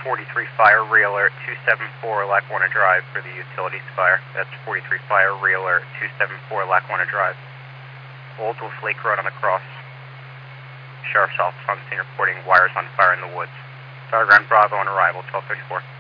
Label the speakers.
Speaker 1: 43 Fire, Real Alert 274 Lackawanna Drive for the utilities fire. That's 43 Fire, Real Alert 274 Lackawanna Drive. Old Wolf Lake Road on the cross. Sheriff's Office on scene reporting wires on fire in the woods. Fire Ground Bravo on arrival, 1234.